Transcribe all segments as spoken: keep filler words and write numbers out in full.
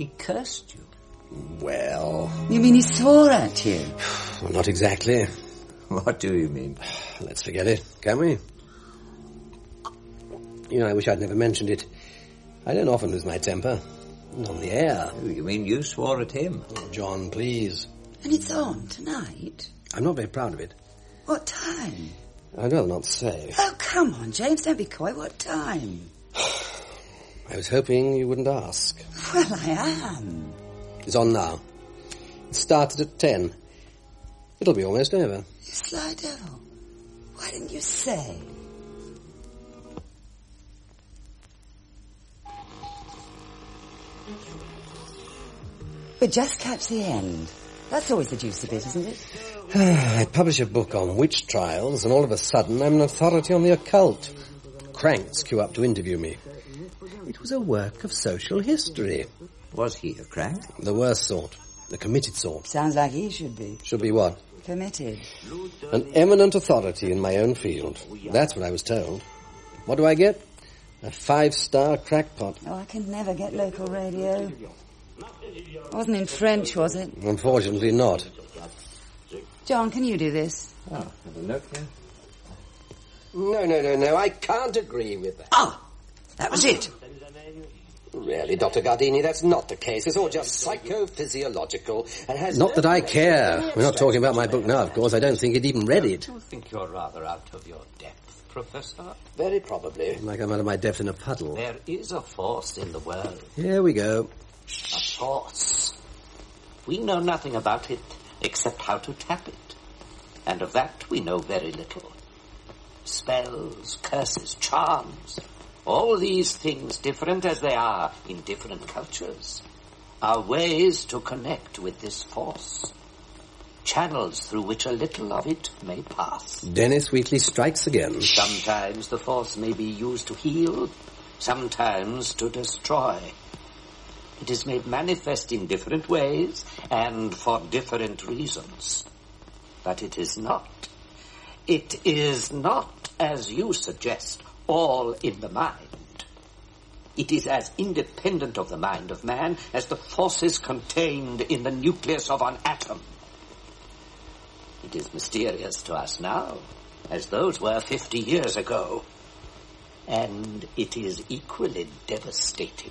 He cursed you. Well... You mean he swore at you? Well, not exactly. What do you mean? Let's forget it, can we? You know, I wish I'd never mentioned it. I don't often lose my temper. Not on the air. Oh, you mean you swore at him? Oh, John, please. And it's on tonight? I'm not very proud of it. What time? I'd rather not say. Oh, come on, James, don't be coy. What time? I was hoping you wouldn't ask. Well, I am. It's on now. It started at ten. It'll be almost over. You sly devil. Why didn't you say? But just catch the end. That's always the juicy bit, isn't it? I publish a book on witch trials, and all of a sudden I'm an authority on the occult. Cranks queue up to interview me. It was a work of social history. Was he a crank? The worst sort. The committed sort. Sounds like he should be. Should be what? Committed. An eminent authority in my own field. That's what I was told. What do I get? A five-star crackpot. Oh, I can never get local radio. It wasn't in French, was it? Unfortunately not. John, can you do this? Oh, have a look here. No, no, no, no. I can't agree with that. Ah! That was it. Really, Doctor Gardini, that's not the case. It's all just psychophysiological and has... Not that I care. We're not talking about my book now, of course. I don't think he'd even read it. Do you think you're rather out of your depth, Professor? Very probably. Like I'm out of my depth in a puddle. There is a force in the world. Here we go. A force. We know nothing about it except how to tap it. And of that we know very little. Spells, curses, charms... all these things, different as they are in different cultures, are ways to connect with this force. Channels through which a little of it may pass. Dennis Wheatley strikes again. Sometimes the force may be used to heal, sometimes to destroy. It is made manifest in different ways and for different reasons. But it is not. It is not, as you suggest, all in the mind. It is as independent of the mind of man as the forces contained in the nucleus of an atom. It is mysterious to us now, as those were fifty years ago. And it is equally devastating.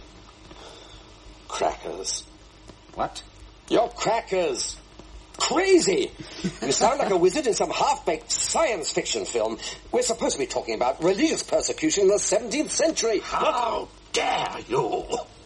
Crackers. What? You're crackers. Crazy! You sound like a wizard in some half-baked science fiction film. We're supposed to be talking about religious persecution in the seventeenth century. How dare you?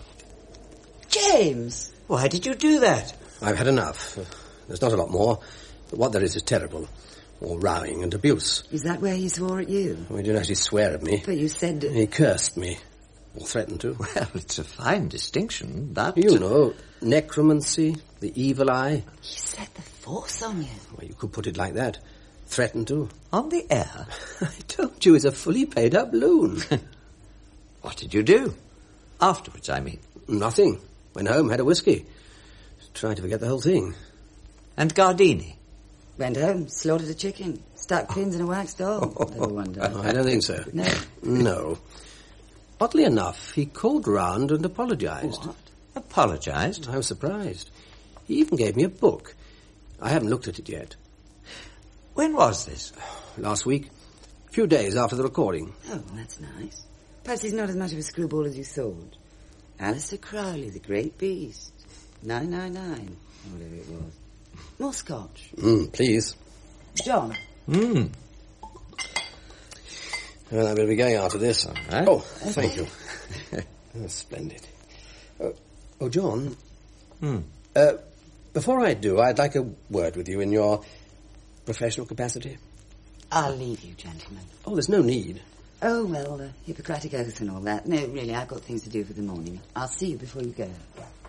James! Why did you do that? I've had enough. There's not a lot more. But what there is is terrible. All rowing and abuse. Is that where he swore at you? Well, he didn't actually swear at me. But you said... He cursed me. Or threatened to. Well, it's a fine distinction, that... You know, necromancy, the evil eye. He set the force on you. Well, you could put it like that. Threatened to. On the air? I told you he's a fully paid-up loon. What did you do? Afterwards, I mean. Nothing. Went home, had a whiskey. Tried to forget the whole thing. And Gardini? Went home, slaughtered a chicken, stuck pins in a wax doll. Never wonder. Oh, I don't think so. No? No. Oddly enough, he called round and apologised. What? Apologised? I was surprised. He even gave me a book. I haven't looked at it yet. When was this? Last week. A few days after the recording. Oh, that's nice. Perhaps he's not as much of a screwball as you thought. Alistair Crowley, the great beast. nine nine nine, whatever it was. More scotch. Mm, please. John. Hmm. Well, I better be going after this. Right. Oh, thank you. Oh, splendid. Oh, oh John. Hmm. Uh, before I do, I'd like a word with you in your professional capacity. I'll leave you, gentlemen. Oh, there's no need. Oh, well, the Hippocratic Oath and all that. No, really, I've got things to do for the morning. I'll see you before you go.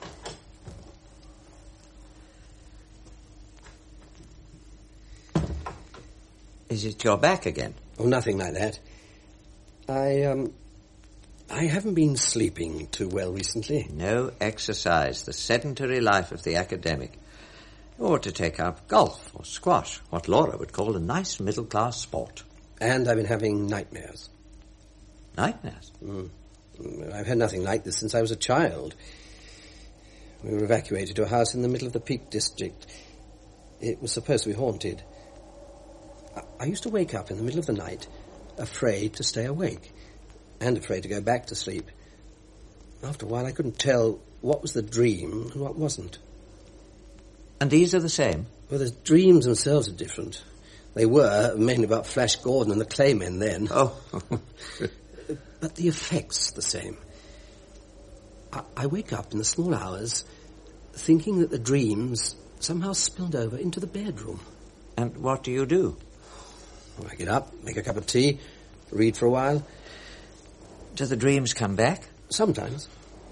Is it your back again? Oh, nothing like that. I, um... I haven't been sleeping too well recently. No exercise, the sedentary life of the academic. You ought to take up golf or squash, what Laura would call a nice middle-class sport. And I've been having nightmares. Nightmares? Mm. I've had nothing like this since I was a child. We were evacuated to a house in the middle of the Peak District. It was supposed to be haunted. I, I used to wake up in the middle of the night, afraid to stay awake, and afraid to go back to sleep. After a while, I couldn't tell what was the dream and what wasn't. And these are the same? Well, the dreams themselves are different. They were mainly about Flash Gordon and the Claymen then. Oh. But the effect's the same. I, I wake up in the small hours thinking that the dreams somehow spilled over into the bedroom. And what do you do? Well, I get up, make a cup of tea, read for a while. Do the dreams come back? Sometimes.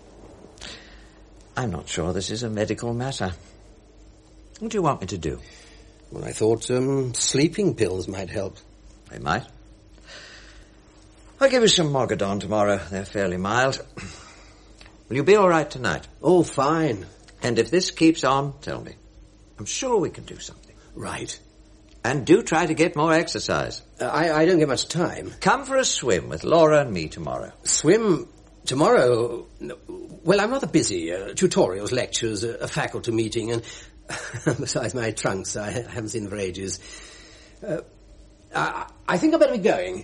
I'm not sure this is a medical matter. What do you want me to do? Well, I thought um, sleeping pills might help. They might. I'll give you some Mogadon tomorrow. They're fairly mild. Will you be all right tonight? Oh, fine. And if this keeps on, tell me. I'm sure we can do something. Right. And do try to get more exercise. Uh, I, I don't get much time. Come for a swim with Laura and me tomorrow. Swim tomorrow? No. Well, I'm rather busy. Uh, tutorials, lectures, a, a faculty meeting, and besides my trunks, I haven't seen them for ages. Uh, I, I think I'd better be going.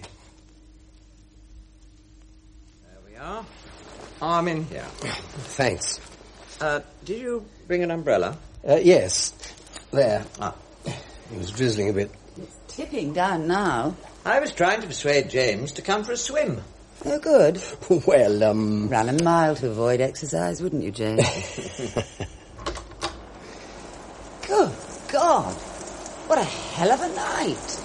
There we are. I'm in here. Thanks. Uh, did you bring an umbrella? Uh, yes. There. Ah. It was drizzling a bit. It's tipping down now. I was trying to persuade James to come for a swim. Oh, good. Well, um... Run a mile to avoid exercise, wouldn't you, James? Good God. What a hell of a night.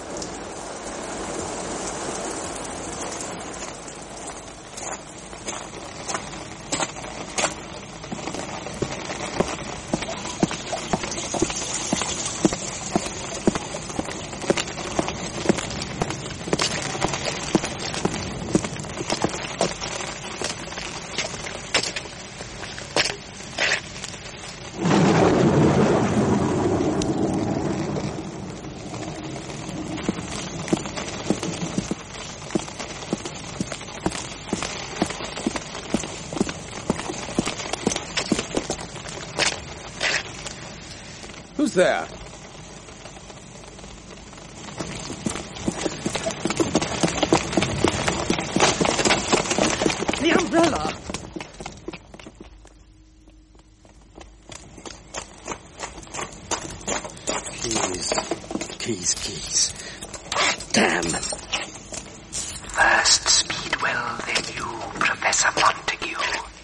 Who's there? The umbrella! Keys. Keys, keys. Damn! First Speedwell, then you, Professor Montague.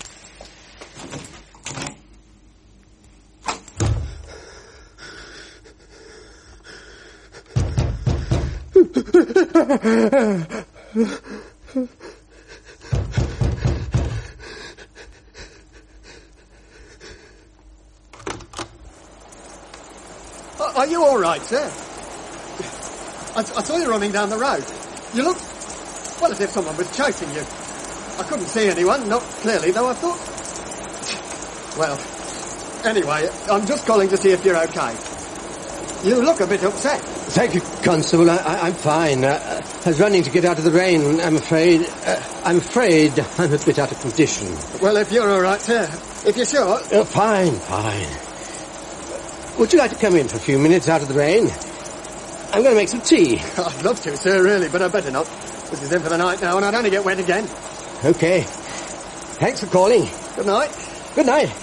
Are you all right, sir? I, I saw you running down the road. You looked, well, as if someone was chasing you. I couldn't see anyone, not clearly, though I thought... Well, anyway, I'm just calling to see if you're okay. You look a bit upset. Thank you, Constable. I, I, I'm fine. Uh, I was running to get out of the rain. I'm afraid... Uh, I'm afraid I'm a bit out of condition. Well, if you're all right, sir. If you're sure... Uh, fine, fine. Would you like to come in for a few minutes out of the rain? I'm going to make some tea. I'd love to, sir, really, but I better not. This is in for the night now, and I'd only get wet again. Okay. Thanks for calling. Good night. Good night.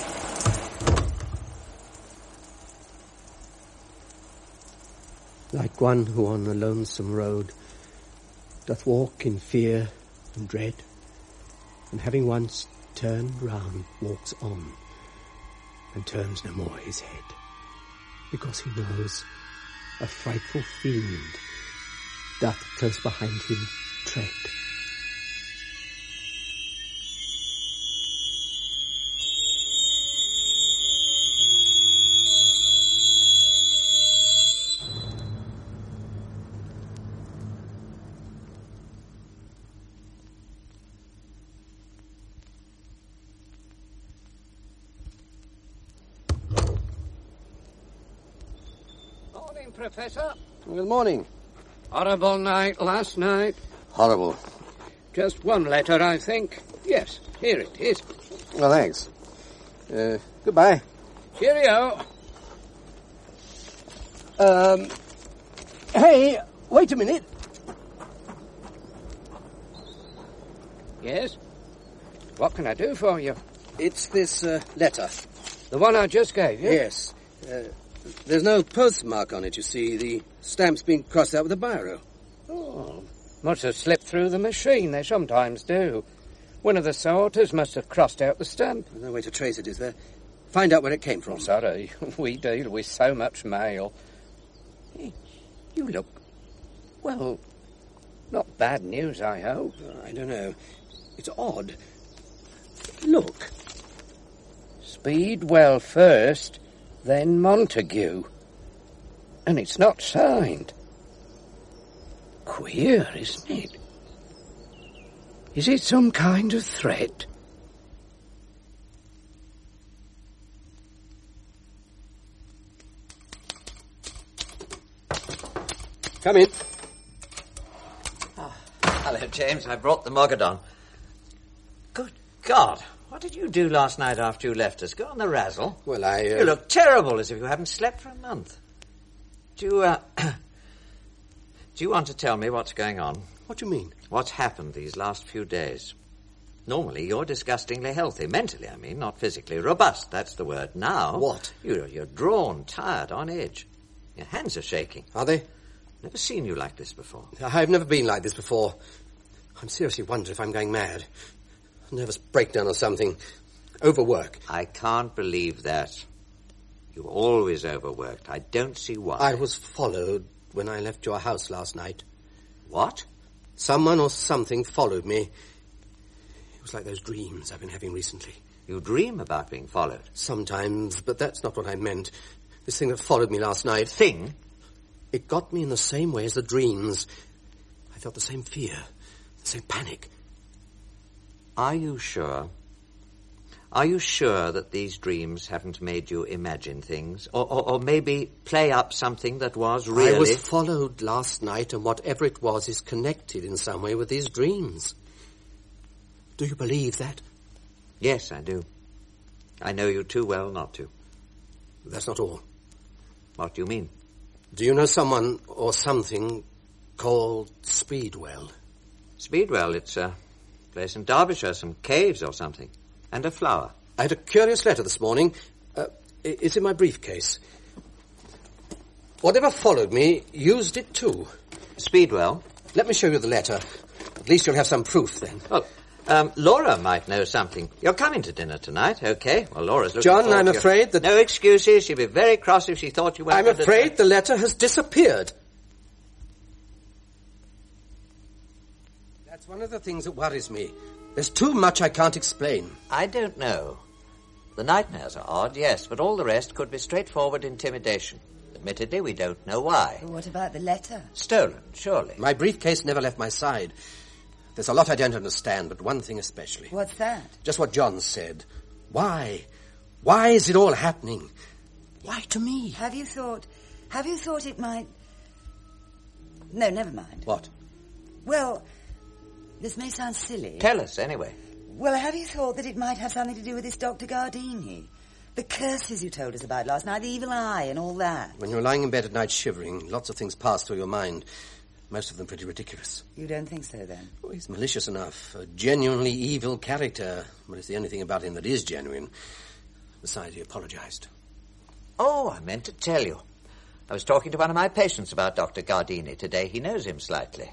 Like one who on a lonesome road doth walk in fear and dread, and having once turned round walks on, and turns no more his head, because he knows a frightful fiend doth close behind him tread. Professor? Good morning. Horrible night last night. Horrible. Just one letter, I think. Yes, here it is. Well, thanks. Uh, Goodbye. Cheerio. Um, hey, wait a minute. Yes? What can I do for you? It's this uh, letter. The one I just gave you? Yes. Uh, there's no postmark on it, you see. The stamp's been crossed out with a biro. Oh, must have slipped through the machine. They sometimes do. One of the sorters must have crossed out the stamp. There's no way to trace it, is there? Find out where it came from. Sorry, we deal with so much mail. You look, well, not bad news, I hope. I don't know. It's odd. Look. Speedwell first, then Montague. And it's not signed. Queer, isn't it? Is it some kind of threat? Come in. Oh, hello, James. I brought the Mogadon. Good God. What did you do last night after you left us? Go on the razzle? Well, I... Uh... You look terrible, as if you haven't slept for a month. Do you, uh... do you want to tell me what's going on? What do you mean? What's happened these last few days? Normally, you're disgustingly healthy. Mentally, I mean, not physically. Robust, that's the word. Now... What? You're, you're drawn, tired, on edge. Your hands are shaking. Are they? Never seen you like this before. I've never been like this before. I'm seriously wondering if I'm going mad. A nervous breakdown or something. Overwork. I can't believe that. You're always overworked. I don't see why. I was followed when I left your house last night. What? Someone or something followed me. It was like those dreams I've been having recently. You dream about being followed? Sometimes, but that's not what I meant. This thing that followed me last night. Thing? It got me in the same way as the dreams. I felt the same fear, the same panic. Are you sure? Are you sure that these dreams haven't made you imagine things? Or, or, or maybe play up something that was really... I was followed last night, and whatever it was is connected in some way with these dreams. Do you believe that? Yes, I do. I know you too well not to. That's not all. What do you mean? Do you know someone or something called Speedwell? Speedwell, it's a place in Derbyshire, some caves or something. And a flower. I had a curious letter this morning. Uh, it's in my briefcase. Whatever followed me used it too. Speedwell? Let me show you the letter. At least you'll have some proof then. Well, um, Laura might know something. You're coming to dinner tonight, okay? Well, Laura's looking John, forward I'm to afraid your... that... No excuses. She'd be very cross if she thought you weren't... I'm afraid the letter has disappeared. That's one of the things that worries me. There's too much I can't explain. I don't know. The nightmares are odd, yes, but all the rest could be straightforward intimidation. Admittedly, we don't know why. What about the letter? Stolen, surely. My briefcase never left my side. There's a lot I don't understand, but one thing especially. What's that? Just what John said. Why? Why is it all happening? Why to me? Have you thought... Have you thought it might... No, never mind. What? Well, this may sound silly. Tell us, anyway. Well, have you thought that it might have something to do with this Doctor Gardini? The curses you told us about last night, the evil eye and all that. When you're lying in bed at night shivering, lots of things pass through your mind. Most of them pretty ridiculous. You don't think so, then? Oh, he's malicious enough. A genuinely evil character. But it's the only thing about him that is genuine. Besides, he apologized. Oh, I meant to tell you. I was talking to one of my patients about Doctor Gardini today. He knows him slightly.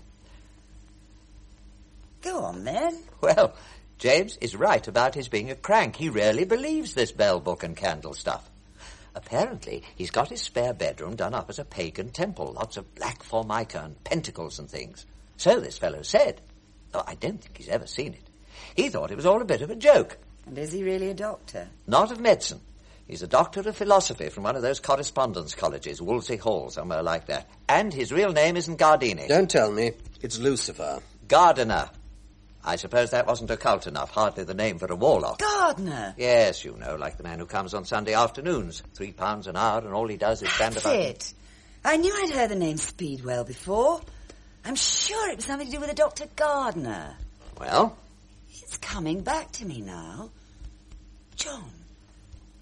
Go on, then. Well, James is right about his being a crank. He really believes this bell book and candle stuff. Apparently, he's got his spare bedroom done up as a pagan temple. Lots of black formica and pentacles and things. So this fellow said. Though I don't think he's ever seen it. He thought it was all a bit of a joke. And is he really a doctor? Not of medicine. He's a doctor of philosophy from one of those correspondence colleges, Wolsey Hall, somewhere like that. And his real name isn't Gardini. Don't tell me. It's Lucifer. Gardiner. I suppose that wasn't occult enough. Hardly the name for a warlock. Gardner? Yes, you know, like the man who comes on Sunday afternoons. Three pounds an hour, and all he does is stand That's about... it. I knew I'd heard the name Speedwell before. I'm sure it was something to do with a Doctor Gardner. Well? It's coming back to me now. John,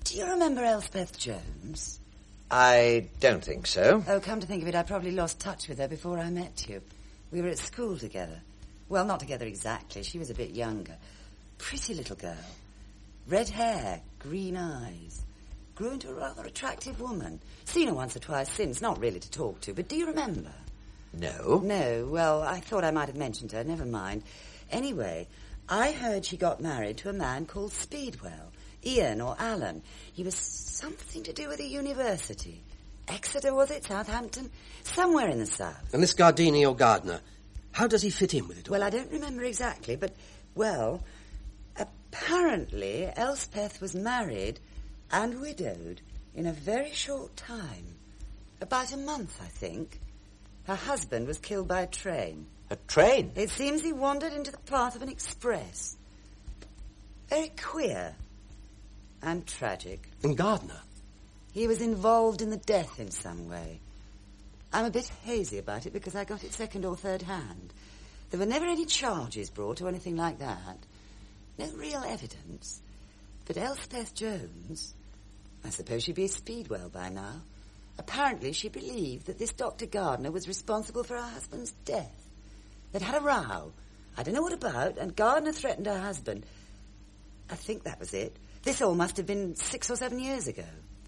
Do you remember Elspeth Jones? I don't think so. Oh, come to think of it, I probably lost touch with her before I met you. We were at school together. Well, not together exactly. She was a bit younger. Pretty little girl. Red hair, green eyes. Grew into a rather attractive woman. Seen her once or twice since, not really to talk to, but do you remember? No. No, well, I thought I might have mentioned her, never mind. Anyway, I heard she got married to a man called Speedwell. Ian or Alan. He was something to do with a university. Exeter, was it? Southampton? Somewhere in the south. And this Gardini or Gardner, how does he fit in with it all? Well, I don't remember exactly, but, well, apparently Elspeth was married and widowed in a very short time. About a month, I think. Her husband was killed by a train. A train? It seems he wandered into the path of an express. Very queer. And tragic. And Gardner? He was involved in the death in some way. I'm a bit hazy about it because I got it second or third hand. There were never any charges brought or anything like that. No real evidence. But Elspeth Jones, I suppose she'd be a Speedwell by now. Apparently she believed that this Doctor Gardner was responsible for her husband's death. They'd had a row. I don't know what about, and Gardner threatened her husband. I think that was it. This all must have been six or seven years ago.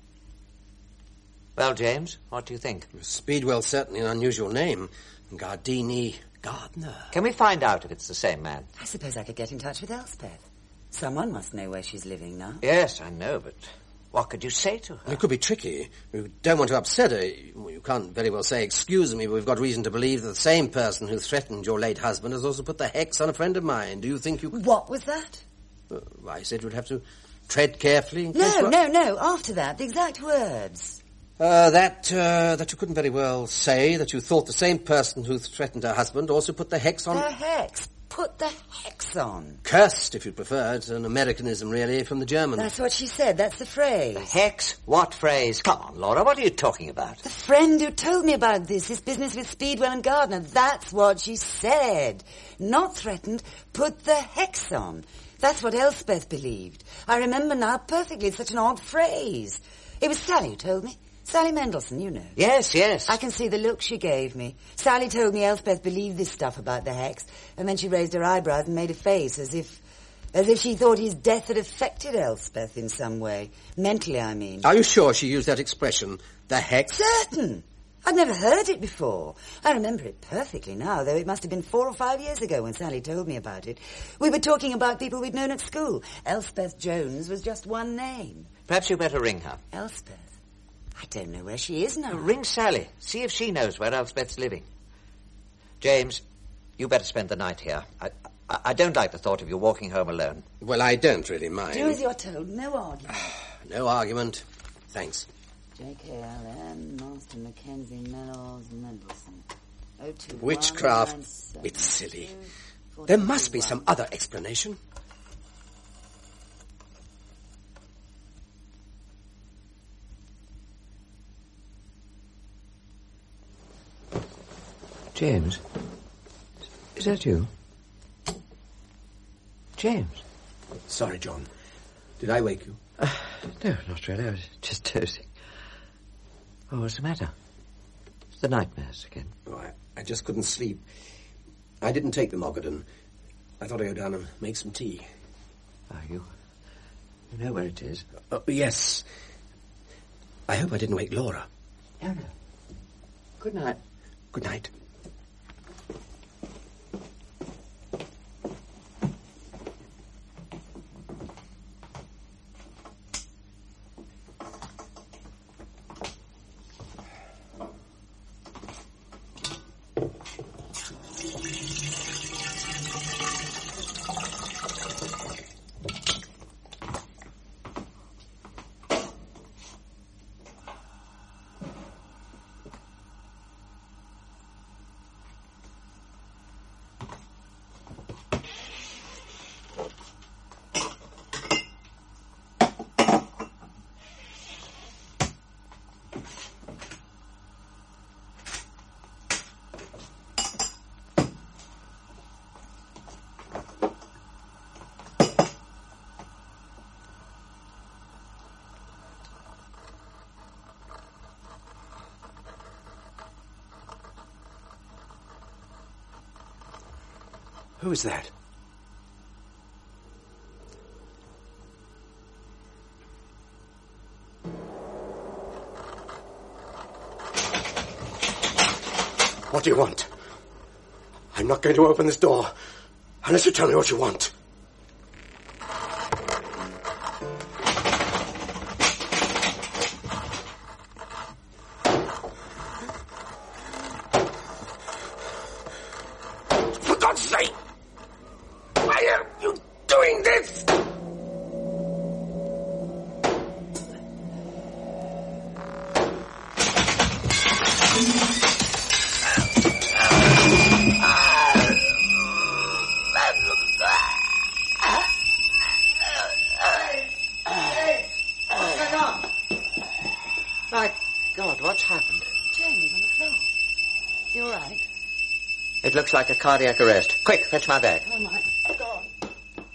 Well, James, what do you think? Speedwell's certainly an unusual name. Gardini, Gardner. Can we find out if it's the same man? I suppose I could get in touch with Elspeth. Someone must know where she's living now. Yes, I know, but what could you say to her? It could be tricky. You don't want to upset her. You can't very well say, excuse me, but we've got reason to believe that the same person who threatened your late husband has also put the hex on a friend of mine. Do you think you could... What was that? Uh, I said you'd have to tread carefully. In no, case no, no. After that, the exact words. Uh, that, uh, that you couldn't very well say, that you thought the same person who threatened her husband also put the hex on... The hex? Put the hex on? Cursed, if you prefer. It's an Americanism, really, from the German. That's what she said. That's the phrase. The hex? What phrase? Come on, Laura, what are you talking about? The friend who told me about this, this business with Speedwell and Gardner, that's what she said. Not threatened, put the hex on. That's what Elspeth believed. I remember now perfectly. It's such an odd phrase. It was Sally who told me. Sally Mendelssohn, you know. Yes, yes. I can see the look she gave me. Sally told me Elspeth believed this stuff about the hex, and then she raised her eyebrows and made a face as if... as if she thought his death had affected Elspeth in some way. Mentally, I mean. Are you sure she used that expression, the hex? Certain. I'd never heard it before. I remember it perfectly now, though it must have been four or five years ago when Sally told me about it. We were talking about people we'd known at school. Elspeth Jones was just one name. Perhaps you better ring her. Elspeth? I don't know where she is now. Ring Sally. See if she knows where Elspeth's living. James, you better spend the night here. I, I, I don't like the thought of you walking home alone. Well, I don't really mind. Do as you're told. No argument. No argument. Thanks. J K L M, Marston, Mackenzie, Mellows, Mendelssohn. oh two Witchcraft. It's silly. There must be some other explanation. James? Is that you? James? Sorry, John. Did I wake you? Uh, no, not really. I was just dozing. Oh, what's the matter? It's the nightmares again. Oh, I, I just couldn't sleep. I didn't take the Mogadon. I thought I'd go down and make some tea. Are you? You know where it is? Uh, yes. I hope I didn't wake Laura. No, no. Good night. Good night. Who is that? What do you want? I'm not going to open this door unless you tell me what you want. For God's sake! Why are you doing this? It looks like a cardiac arrest. Quick, fetch my bag. Oh, my God.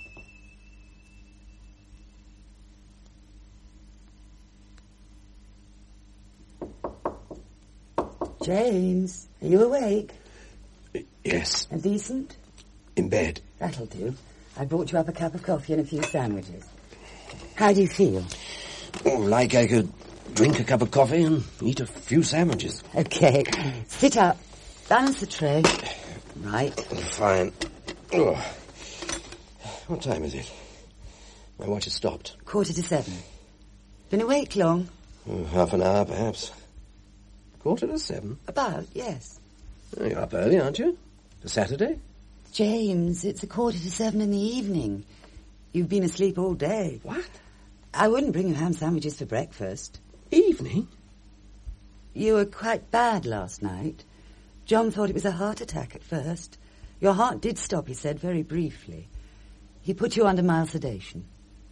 James, are you awake? Yes. And decent? In bed. That'll do. I brought you up a cup of coffee and a few sandwiches. How do you feel? Oh, like I could drink a cup of coffee and eat a few sandwiches. Okay. Sit up. Balance the tray. Right. Fine. Oh. What time is it? My watch has stopped. Quarter to seven. Been awake long? Oh, half an hour, perhaps. Quarter to seven? About, yes. Oh, you're up early, aren't you? For Saturday? James, it's a quarter to seven in the evening. You've been asleep all day. What? I wouldn't bring you ham sandwiches for breakfast. Evening? You were quite bad last night. John thought it was a heart attack at first. Your heart did stop, he said, very briefly. He put you under mild sedation.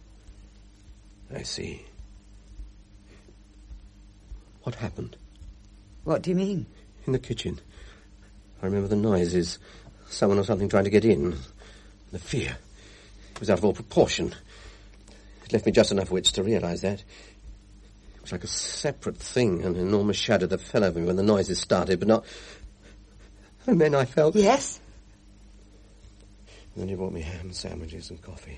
I see. What happened? What do you mean? In the kitchen. I remember the noises. Someone or something trying to get in. The fear. It was out of all proportion. It left me just enough wits to realise that. It was like a separate thing, an enormous shadow that fell over me when the noises started, but not... And then I felt... Yes? And then you brought me ham sandwiches and coffee.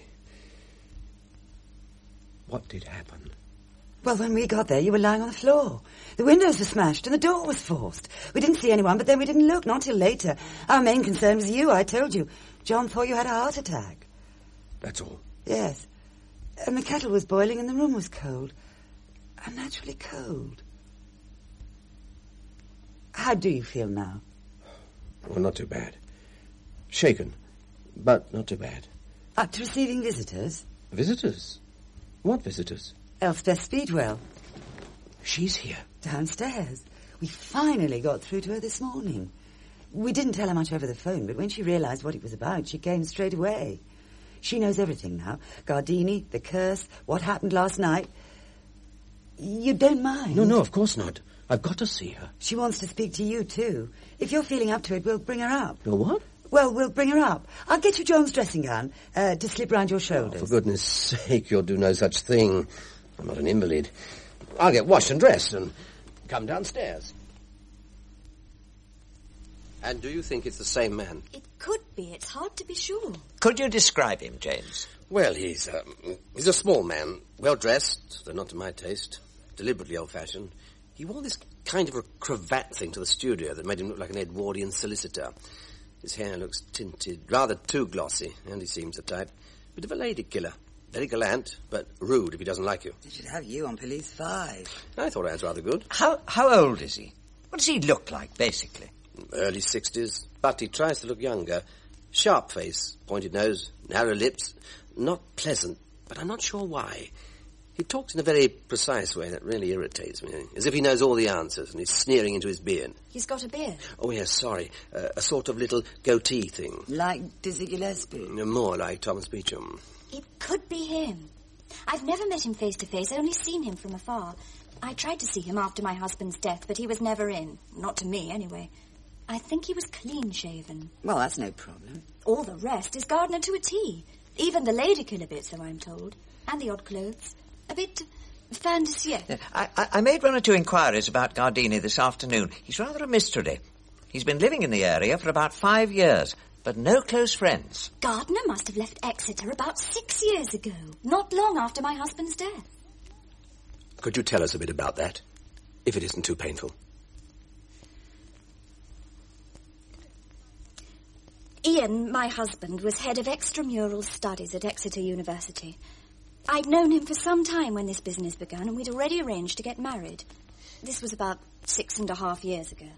What did happen? Well, when we got there, you were lying on the floor. The windows were smashed and the door was forced. We didn't see anyone, but then we didn't look, not till later. Our main concern was you, I told you. John thought you had a heart attack. That's all? Yes. And the kettle was boiling and the room was cold. Unnaturally cold. How do you feel now? Well, not too bad. Shaken, but not too bad. Up to receiving visitors? Visitors? What visitors? Elspeth Speedwell. She's here. Downstairs. We finally got through to her this morning. We didn't tell her much over the phone, but when she realised what it was about, she came straight away. She knows everything now. Gardini, the curse, what happened last night. You don't mind? No, no, of course not. I've got to see her. She wants to speak to you, too. If you're feeling up to it, we'll bring her up. No what? Well, we'll bring her up. I'll get you John's dressing gown uh, to slip round your shoulders. Oh, for goodness sake, you'll do no such thing. I'm not an invalid. I'll get washed and dressed and come downstairs. And do you think it's the same man? It could be. It's hard to be sure. Could you describe him, James? Well, he's, um, he's a small man, well-dressed, though not to my taste, deliberately old-fashioned. He wore this kind of a cravat thing to the studio that made him look like an Edwardian solicitor. His hair looks tinted, rather too glossy, and he seems the type. Bit of a lady killer. Very gallant, but rude if he doesn't like you. They should have you on Police Five. I thought I was rather good. How how old is he? What does he look like, basically? Early sixties, but he tries to look younger. Sharp face, pointed nose, narrow lips. Not pleasant, but I'm not sure why. He talks in a very precise way that really irritates me, as if he knows all the answers and he's sneering into his beard. He's got a beard. Oh, yes, sorry. Uh, a sort of little goatee thing. Like Dizzy Gillespie? More like Thomas Beecham. It could be him. I've never met him face to face, only seen him from afar. I tried to see him after my husband's death, but he was never in. Not to me, anyway. I think he was clean-shaven. Well, that's no problem. All the rest is Gardner to a T. Even the lady killer bit, so I'm told. And the odd clothes. A bit fin de siècle. I, I, I made one or two inquiries about Gardini this afternoon. He's rather a mystery. He's been living in the area for about five years. but no close friends. Gardner must have left Exeter about six years ago, not long after my husband's death. Could you tell us a bit about that, if it isn't too painful? Ian, my husband, was head of extramural studies at Exeter University. I'd known him for some time when this business began, and we'd already arranged to get married. This was about six and a half years ago.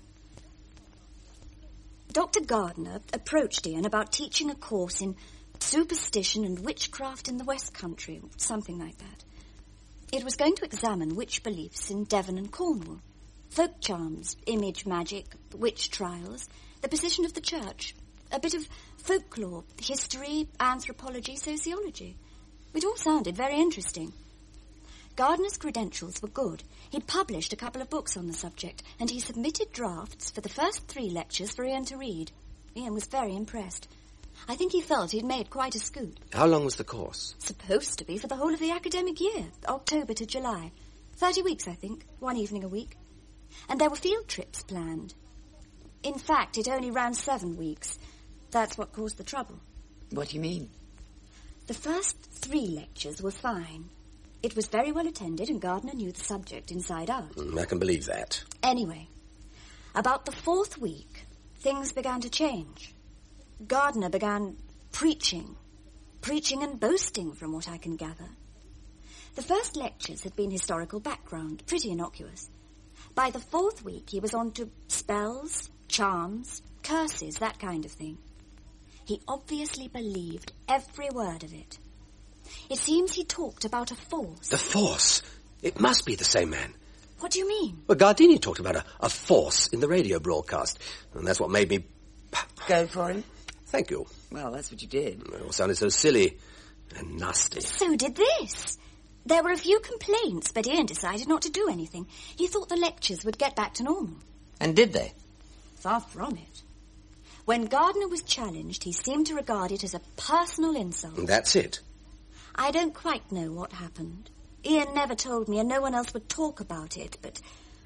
Doctor Gardner approached Ian about teaching a course in superstition and witchcraft in the West Country, something like that. It was going to examine witch beliefs in Devon and Cornwall, folk charms, image magic, witch trials, the position of the church, a bit of folklore, history, anthropology, sociology. It all sounded very interesting. Gardner's credentials were good. He'd published a couple of books on the subject, and he submitted drafts for the first three lectures for Ian to read. Ian was very impressed. I think he felt he'd made quite a scoop. How long was the course? Supposed to be for the whole of the academic year, October to July. Thirty weeks, I think, one evening a week. And there were field trips planned. In fact, it only ran seven weeks. That's what caused the trouble. What do you mean? The first three lectures were fine. It was very well attended, and Gardner knew the subject inside out. Mm, I can believe that. Anyway, about the fourth week, things began to change. Gardner began preaching. Preaching and boasting, from what I can gather. The first lectures had been historical background, pretty innocuous. By the fourth week, he was on to spells, charms, curses, that kind of thing. He obviously believed every word of it. It seems he talked about a force. The force? It must be the same man. What do you mean? Well, Gardini talked about a, a force in the radio broadcast, and that's what made me... Go for him? Thank you. Well, that's what you did. It all sounded so silly and nasty. So did this. There were a few complaints, but Ian decided not to do anything. He thought the lectures would get back to normal. And did they? Far from it. When Gardner was challenged, he seemed to regard it as a personal insult. And that's it. I don't quite know what happened. Ian never told me, and no one else would talk about it, but...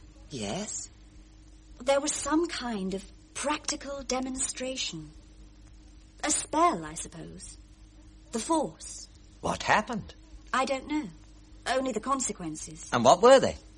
Yes? There was some kind of practical demonstration. A spell, I suppose. The force. What happened? I don't know. Only the consequences. And what were they?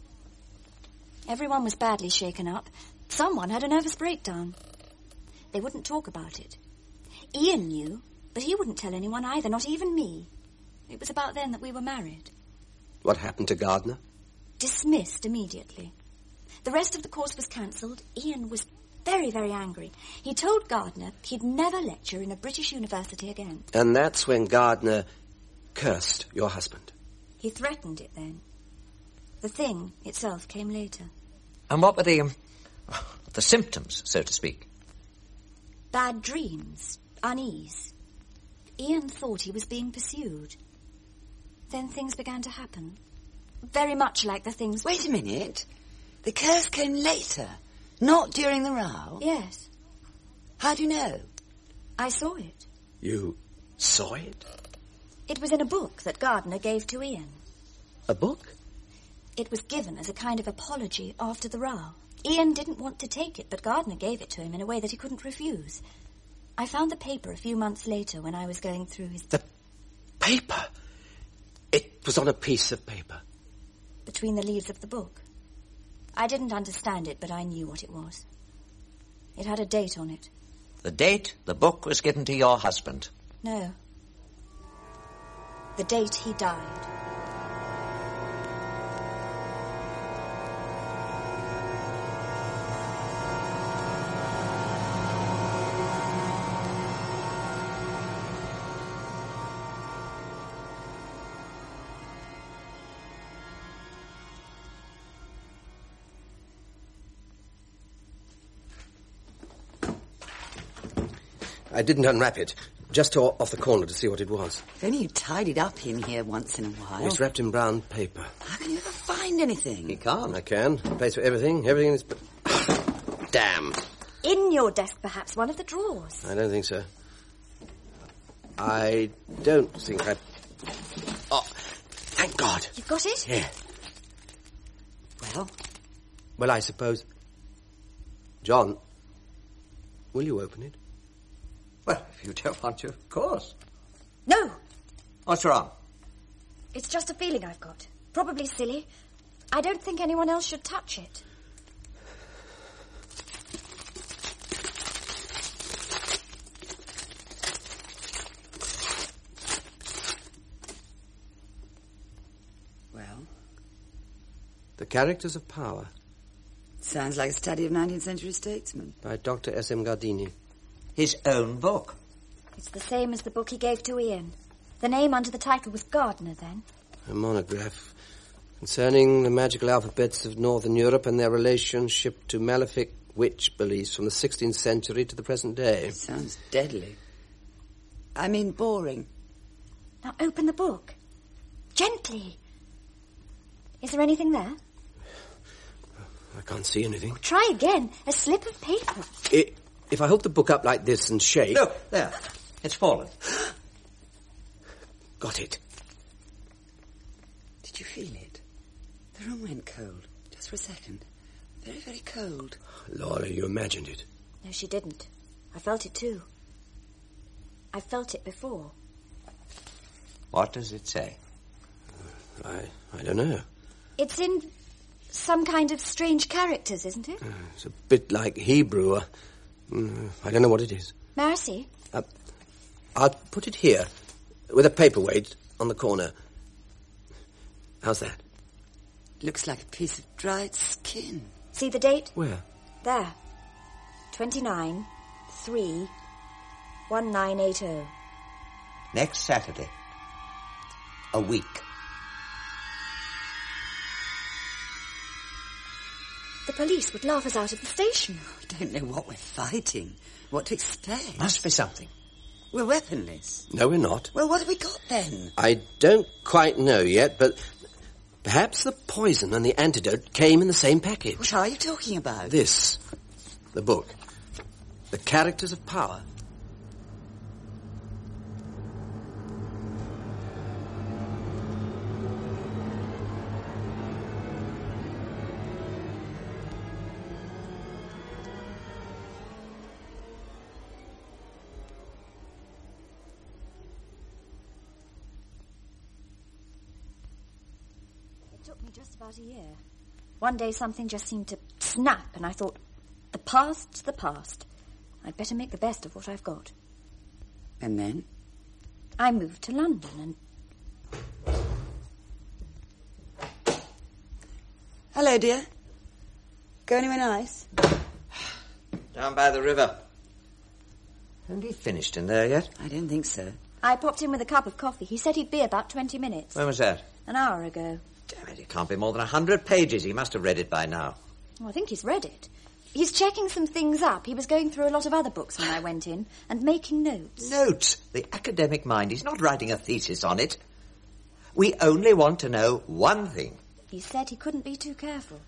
Everyone was badly shaken up. Someone had a nervous breakdown. They wouldn't talk about it. Ian knew, but he wouldn't tell anyone either, not even me. It was about then that we were married. What happened to Gardner? Dismissed immediately. The rest of the course was cancelled. Ian was very, very angry. He told Gardner he'd never lecture in a British university again. And that's when Gardner cursed your husband. He threatened it then. The thing itself came later. And what were the, um, the symptoms, so to speak? Bad dreams, unease. Ian thought he was being pursued. Then things began to happen. Very much like the things... Wait a minute. The curse came later, not during the row? Yes. How do you know? I saw it. You saw it? It was in a book that Gardner gave to Ian. A book? It was given as a kind of apology after the row. Ian didn't want to take it, but Gardner gave it to him in a way that he couldn't refuse. I found the paper a few months later when I was going through his... The paper? It was on a piece of paper? Between the leaves of the book. I didn't understand it, but I knew what it was. It had a date on it. The date the book was given to your husband? No. The date he died. I didn't unwrap it. Just tore off the corner to see what it was. If only you tidied up in here once in a while. It's wrapped in brown paper. How can you ever find anything? You can't. I can. A place for everything. Everything is... Damn. In your desk, perhaps, one of the drawers. I don't think so. I don't think I... Oh, thank God. You've got it? Yeah. Well? Well, I suppose... John, will you open it? Well, if you don't want to, of course. No! What's wrong? It's just a feeling I've got. Probably silly. I don't think anyone else should touch it. Well? The Characters of Power. Sounds like a study of nineteenth century statesmen. By Doctor S M Gardini. His own book. It's the same as the book he gave to Ian. The name under the title was Gardner, then. A monograph concerning the magical alphabets of Northern Europe and their relationship to malefic witch beliefs from the sixteenth century to the present day. Sounds deadly. I mean boring. Now open the book. Gently. Is there anything there? I can't see anything. Oh, try again. A slip of paper. It, if I hold the book up like this and shake... Look, there. It's fallen. Got it. Did you feel it? The room went cold, just for a second. Very, very cold. Laura, you imagined it. No, she didn't. I felt it too. I felt it before. What does it say? I, I don't know. It's in some kind of strange characters, isn't it? Uh, it's a bit like Hebrew. Uh, mm, I don't know what it is. Mercy? Uh, I'll put it here, with a paperweight on the corner. How's that? Looks like a piece of dried skin. See the date? Where? There. twenty-nine, three, nineteen eighty. Next Saturday. A week. The police would laugh us out of the station. We don't know what we're fighting, what to expect. Must be something. We're weaponless. No, we're not. Well, what have we got then? I don't quite know yet, but perhaps the poison and the antidote came in the same package. What are you talking about? This. The book. The Characters of Power. It took me just about a year. One day something just seemed to snap, and I thought, the past's the past. I'd better make the best of what I've got. And then? I moved to London and... Hello, dear. Go anywhere nice? Down by the river. Haven't he finished in there yet? I don't think so. I popped in with a cup of coffee. He said he'd be about twenty minutes. When was that? An hour ago. Damn it, it can't be more than a hundred pages. He must have read it by now. Oh, I think he's read it. He's checking some things up. He was going through a lot of other books when I went in and making notes. Notes? The academic mind. He's not writing a thesis on it. We only want to know one thing. He said he couldn't be too careful.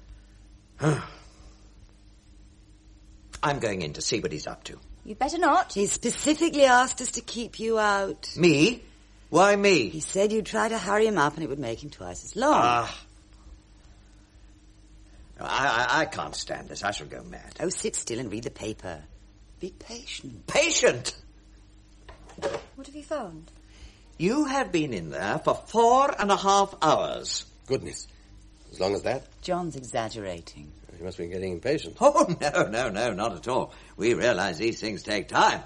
I'm going in to see what he's up to. You'd better not. He specifically asked us to keep you out. Me? Why me? He said you'd try to hurry him up and it would make him twice as long. Ah. I, I, I can't stand this. I shall go mad. Oh, sit still and read the paper. Be patient. Patient? What have you found? You have been in there for four and a half hours. Goodness. As long as that? John's exaggerating. He must be getting impatient. Oh, no, no, no, not at all. We realize these things take time.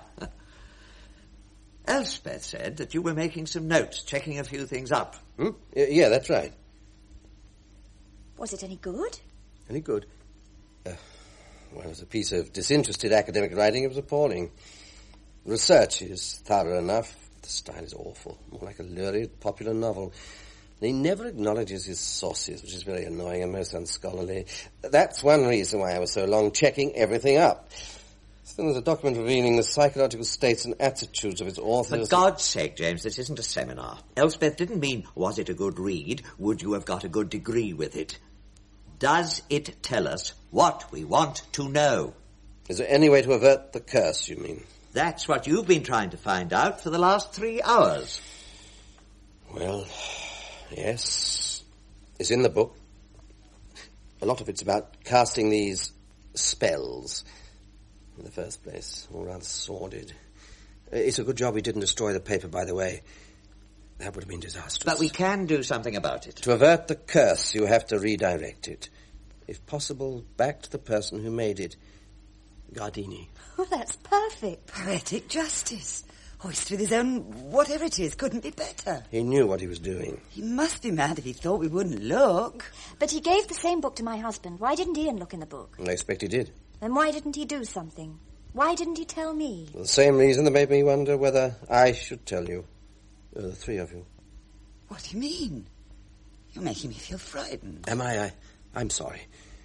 Elspeth said that you were making some notes, checking a few things up. Hmm? Yeah, that's right. Was it any good? Any good? Uh, well, as a piece of disinterested academic writing, it was appalling. Research is thorough enough. The style is awful. More like a lurid popular novel. He never acknowledges his sources, which is very annoying and most unscholarly. That's one reason why I was so long checking everything up. Still, there's a document revealing the psychological states and attitudes of its authors. For God's sake, James, this isn't a seminar. Elspeth didn't mean, was it a good read? Would you have got a good degree with it? Does it tell us what we want to know? Is there any way to avert the curse, you mean? That's what you've been trying to find out for the last three hours. Well, yes. It's in the book. A lot of it's about casting these spells. In the first place, all rather sordid. It's a good job we didn't destroy the paper, by the way. That would have been disastrous. But we can do something about it. To avert the curse, you have to redirect it. If possible, back to the person who made it. Gardini. Oh, that's perfect. Poetic justice. Hoist with his own whatever it is couldn't be better. He knew what he was doing. He must be mad if he thought we wouldn't look. But he gave the same book to my husband. Why didn't Ian look in the book? I expect he did. Then why didn't he do something? Why didn't he tell me? The same reason that made me wonder whether I should tell you. Uh, the three of you. What do you mean? You're making me feel frightened. Am I? I I'm sorry.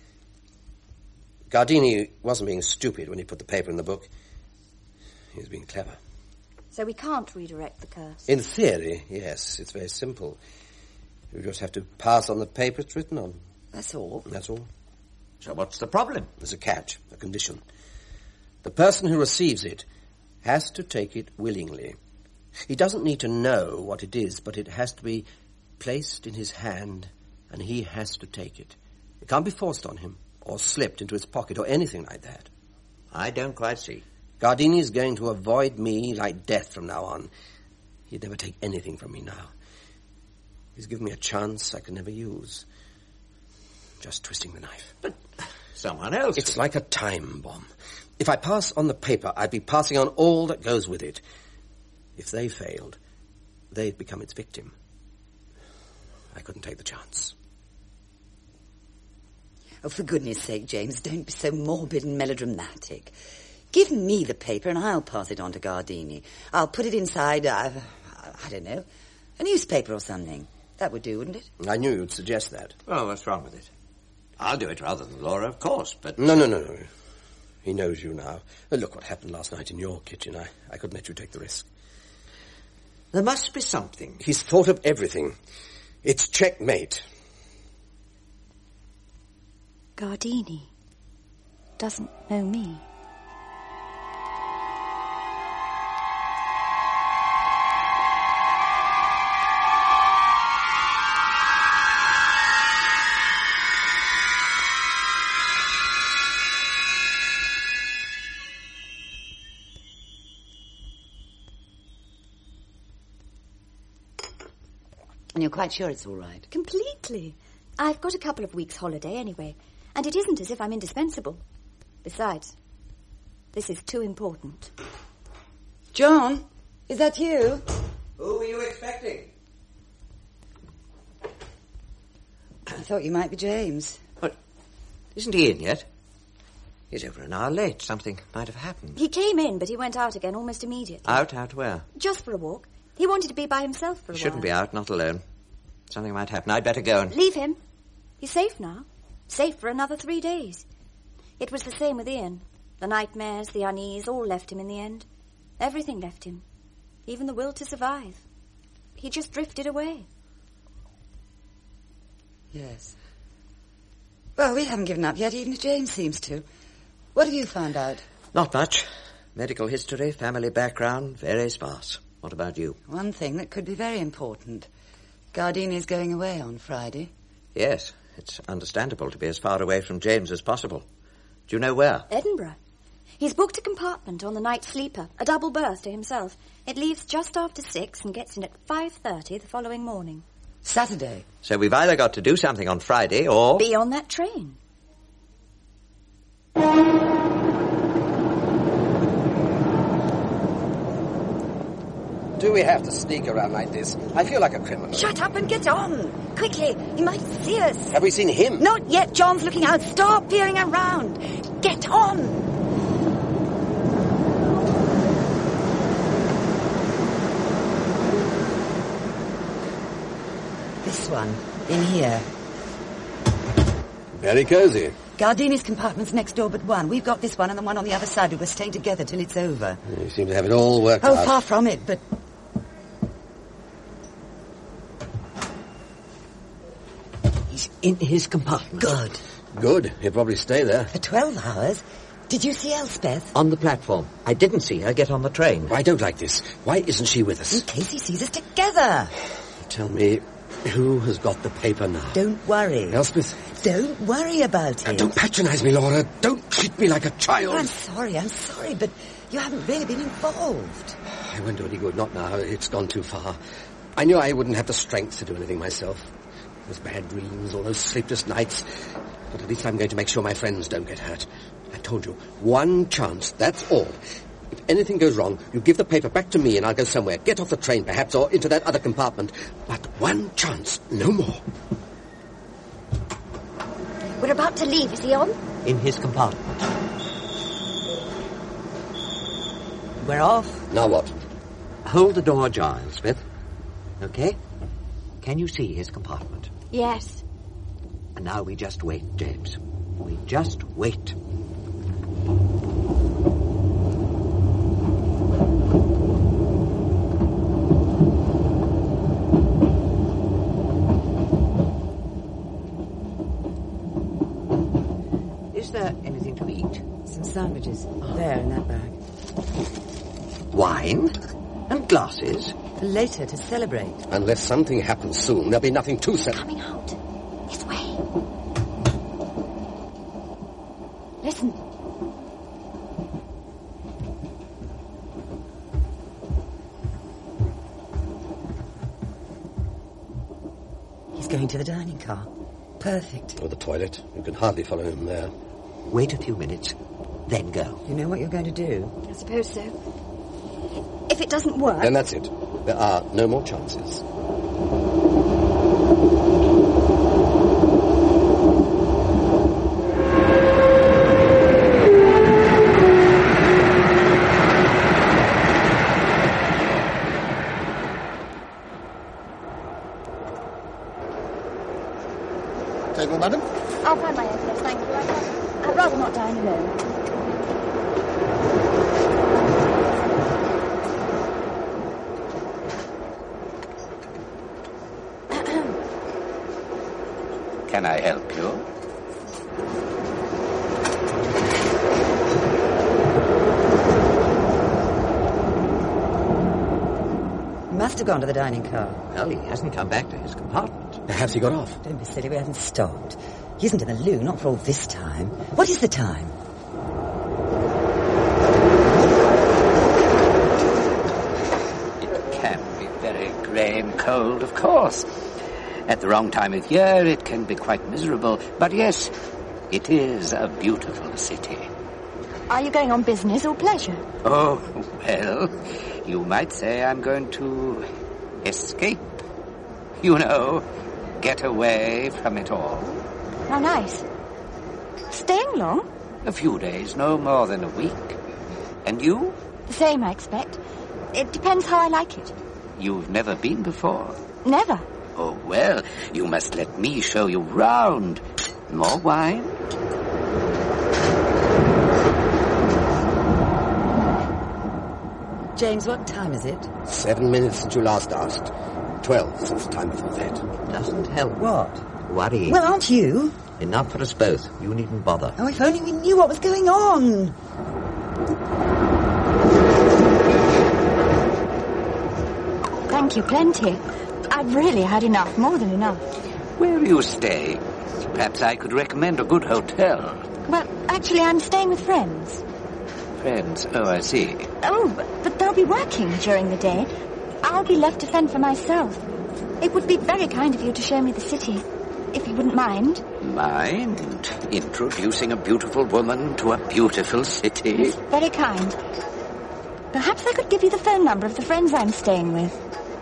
Gardini wasn't being stupid when he put the paper in the book. He was being clever. So we can't redirect the curse? In theory, yes. It's very simple. You just have to pass on the paper it's written on. That's all? That's all. So what's the problem? There's a catch, a condition. The person who receives it has to take it willingly. He doesn't need to know what it is, but it has to be placed in his hand, and he has to take it. It can't be forced on him, or slipped into his pocket, or anything like that. I don't quite see. Gardini is going to avoid me like death from now on. He'd never take anything from me now. He's given me a chance I can never use. Just twisting the knife. But someone else... It's like a time bomb. If I pass on the paper, I'd be passing on all that goes with it. If they failed, they'd become its victim. I couldn't take the chance. Oh, for goodness sake, James, don't be so morbid and melodramatic. Give me the paper and I'll pass it on to Gardini. I'll put it inside, uh, I don't know, a newspaper or something. That would do, wouldn't it? I knew you'd suggest that. Well, what's wrong with it? I'll do it rather than Laura, of course, but... No, no, no, no. He knows you now. Uh, look what happened last night in your kitchen. I, I couldn't let you take the risk. There must be something. He's thought of everything. It's checkmate. Gardini doesn't know me. And you're quite sure it's all right? Completely. I've got a couple of weeks' holiday anyway, and it isn't as if I'm indispensable. Besides, this is too important. John, is that you? Who were you expecting? I thought you might be James. What? Isn't he in yet? He's over an hour late. Something might have happened. He came in, but he went out again almost immediately. Out? Out where? Just for a walk. He wanted to be by himself for a He while. shouldn't be out, not alone. Something might happen. I'd better go and... Leave him. He's safe now. Safe for another three days. It was the same with Ian. The nightmares, the unease, all left him in the end. Everything left him. Even the will to survive. He just drifted away. Yes. Well, we haven't given up yet, even if James seems to. What have you found out? Not much. Medical history, family background, very sparse. What about you? One thing that could be very important. Gardini's going away on Friday. Yes, it's understandable to be as far away from James as possible. Do you know where? Edinburgh. He's booked a compartment on the night sleeper, a double berth to himself. It leaves just after six and gets in at five thirty the following morning. Saturday. So we've either got to do something on Friday or... Be on that train. Do we have to sneak around like this? I feel like a criminal. Shut up and get on. Quickly. He might see us. Have we seen him? Not yet. John's looking out. Stop peering around. Get on. This one. In here. Very cosy. Gardini's compartment's next door but one. We've got this one and the one on the other side. We were staying together till it's over. You seem to have it all worked oh, out. Oh, far from it, but... He's in his compartment. Good. Good. He'll probably stay there. For twelve hours? Did you see Elspeth? On the platform. I didn't see her get on the train. I don't like this. Why isn't she with us? In case he sees us together. Tell me, who has got the paper now? Don't worry. Elspeth? Don't worry about it. Don't patronize me, Laura. Don't treat me like a child. I'm sorry, I'm sorry, but You haven't really been involved. I won't do any good, not now. It's gone too far. I knew I wouldn't have the strength to do anything myself. Those bad dreams, all those sleepless nights. But at least I'm going to make sure my friends don't get hurt. I told you, one chance, that's all. If anything goes wrong, you give the paper back to me and I'll go somewhere. Get off the train, perhaps, or into that other compartment. But one chance, no more. We're about to leave. Is he on? In his compartment. We're off. Now what? Hold the door ajar, Elspeth. Okay? Can you see his compartment? Yes. And now we just wait, James. We just wait. Is there anything to eat? Some sandwiches. There, in that bag. Wine? And glasses? For later, to celebrate. Unless something happens soon, there'll be nothing to celebrate. Coming out. This way. Listen. He's going to the dining car. Perfect. Or the toilet. You can hardly follow him there. Wait a few minutes, then go. You know what you're going to do? I suppose so. If it doesn't work... Then that's it. There are no more chances. Table, madam? I'll find my own place, thank you. I'd, I'd rather not dine alone. Can I help you? He must have gone to the dining car. Well, he hasn't come back to his compartment. Perhaps he got off. Don't be silly, we haven't stopped. He isn't in the loo, not for all this time. What is the time? It can be very grey and cold, of course. At the wrong time of year, it can be quite miserable. But yes, it is a beautiful city. Are you going on business or pleasure? Oh, well, you might say I'm going to escape. You know, get away from it all. How nice. Staying long? A few days, no more than a week. And you? The same, I expect. It depends how I like it. You've never been before? Never. Oh, well, you must let me show you round. More wine? James, what time is it? Seven minutes since you last asked. Twelve since the time before that. Doesn't help. What? Worrying. Well, aren't you? Enough for us both. You needn't bother. Oh, if only we knew what was going on. Thank you, plenty. I've really had enough, more than enough. Where do you stay? Perhaps I could recommend a good hotel. Well, actually, I'm staying with friends. Friends? Oh, I see. Oh, but, but they'll be working during the day. I'll be left to fend for myself. It would be very kind of you to show me the city, if you wouldn't mind. Mind? Introducing a beautiful woman to a beautiful city? It's very kind. Perhaps I could give you the phone number of the friends I'm staying with.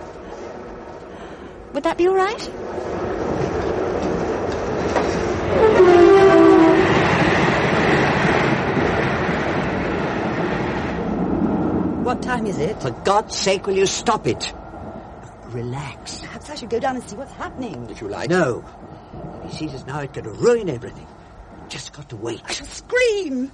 Would that be all right? What time is it? For God's sake, will you stop it? Relax. Perhaps I should go down and see what's happening. If you like. No. If he sees us now, it could ruin everything. Just got to wait. I shall scream.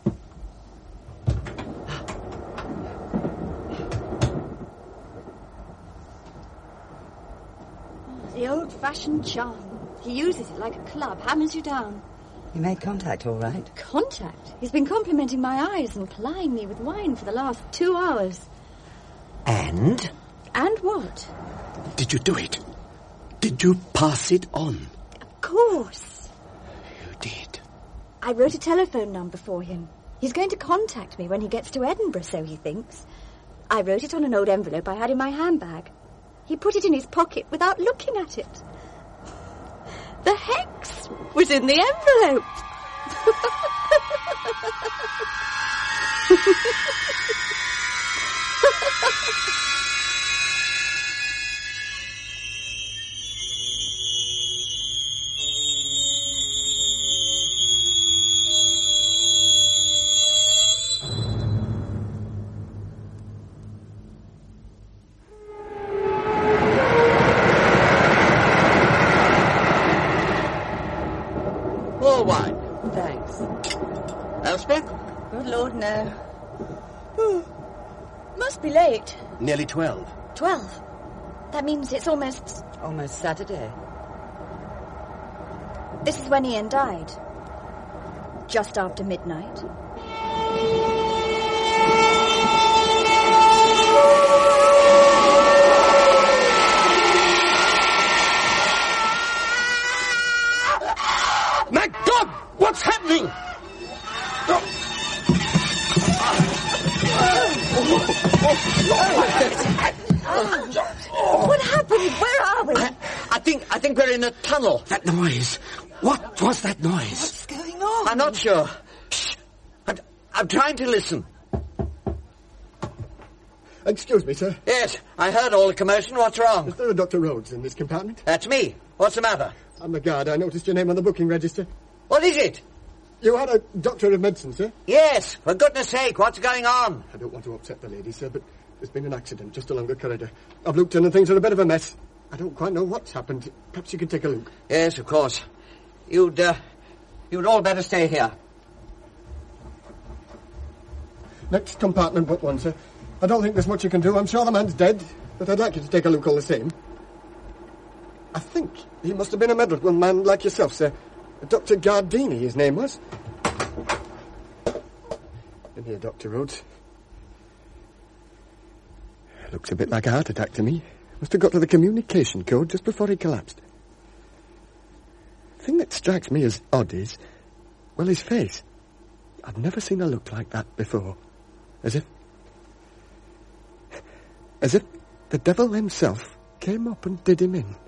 The old-fashioned charm. He uses it like a club, hammers you down. You made contact, all right? Contact? He's been complimenting my eyes and plying me with wine for the last two hours. And? And what? Did you do it? Did you pass it on? Of course. You did. I wrote a telephone number for him. He's going to contact me when he gets to Edinburgh, so he thinks. I wrote it on an old envelope I had in my handbag. He put it in his pocket without looking at it. The hex was in the envelope. More wine. Thanks. Elspeth? Good Lord, no. Ooh, must be late. Nearly twelve. Twelve. That means it's almost... Almost Saturday. This is when Ian died. Just after midnight. My God! What's happening? What happened? Where are we? I, I think I think we're in a tunnel. That noise. What was that noise? What's going on? I'm not sure. Shh. I'm, I'm trying to listen. Excuse me, sir. Yes, I heard all the commotion. What's wrong? Is there a Doctor Rhodes in this compartment? That's me. What's the matter? I'm the guard. I noticed your name on the booking register. What is it? You had a doctor of medicine, sir? Yes, for goodness sake, what's going on? I don't want to upset the lady, sir, but there's been an accident just along the corridor. I've looked in and things are a bit of a mess. I don't quite know what's happened. Perhaps you can take a look. Yes, of course. You'd, uh, you'd all better stay here. Next compartment but one, sir. I don't think there's much you can do. I'm sure the man's dead, but I'd like you to take a look all the same. I think he must have been a medical man like yourself, sir. Doctor Gardini, his name was. In here, Doctor Rhodes. Looks a bit like a heart attack to me. Must have got to the communication code just before he collapsed. The thing that strikes me as odd is, well, his face. I've never seen a look like that before. As if... As if the devil himself came up and did him in.